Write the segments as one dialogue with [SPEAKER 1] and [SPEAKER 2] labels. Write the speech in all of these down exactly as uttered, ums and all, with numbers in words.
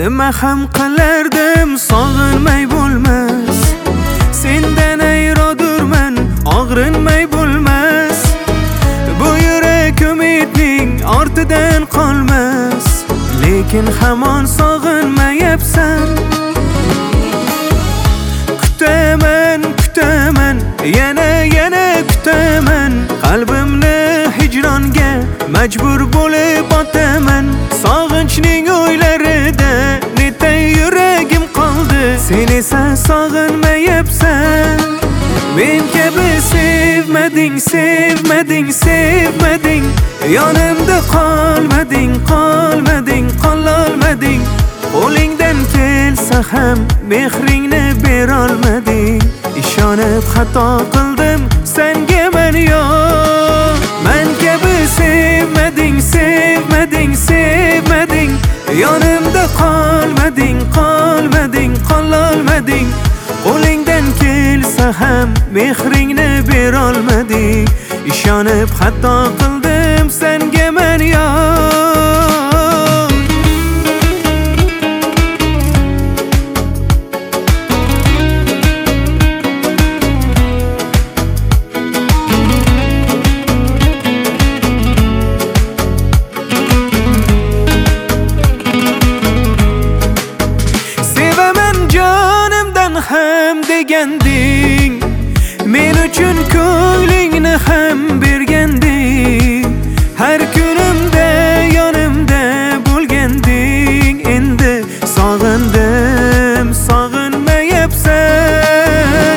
[SPEAKER 1] nima ham qilardim sog'inmay bo'lmas. Sendan ayrodurman og'rinmay bo'lmas. Bu yurak umidning ortidan qolmas, lekin hamon sog'inmayapsan. Kutaman, kutaman, yana yana kutaman. Qalbimni hijronga majbur bo'lib otaman. Sog'inchning o'ylarida neta yuragim qoldi. Sen esa sog'inmayapsan. Men kabi sevmading, sevmading, sevmading. Yonimda qolmading, qolmading, qololmading. Qo'lingdan kelsa ham mehringni berolmading. Ishonib xato qildim senga men yo'q. Men kabi sevmading, sevmading, sevmading. Yonimda qolmading, qolmading, qololmading. Qo'lingdan kelsa ham mehringni berolmading. Ishonib xato qildim senga men yo'q. Ham deganding, men uchun ko'nglingni ham berganding. Har kunimda yonimda bo'lganding. Endi sog'indim, sog'inmayapsan.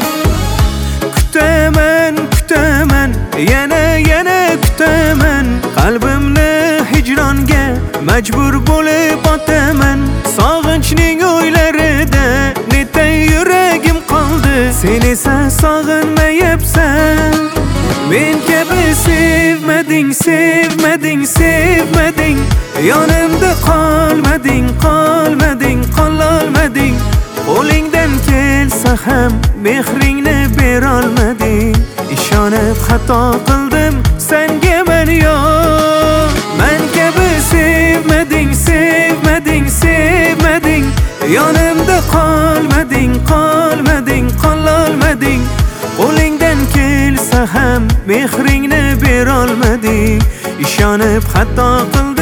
[SPEAKER 1] Kutaman, kutaman, yana yana kutaman. Qalbimni hijronga majbur bo'lib otaman. Sog'inchning o'ylarida neta yuragim qoldi. Sen esa sog'inmayapsan. Men kabi sevmading, sevmading, sevmading. Yonimda qolmading, qolmading, qololmading. Qo'lingdan kelsa ham mehringni berolmading. Ishonib xato qildim senga men yo'q. Men kabi sevmading, sevmading, sevmading. Yonimda qolmading, qolmading, qololmading. Qo'lingdan kelsa ham mehringni berolmading. Ishonib xato qildim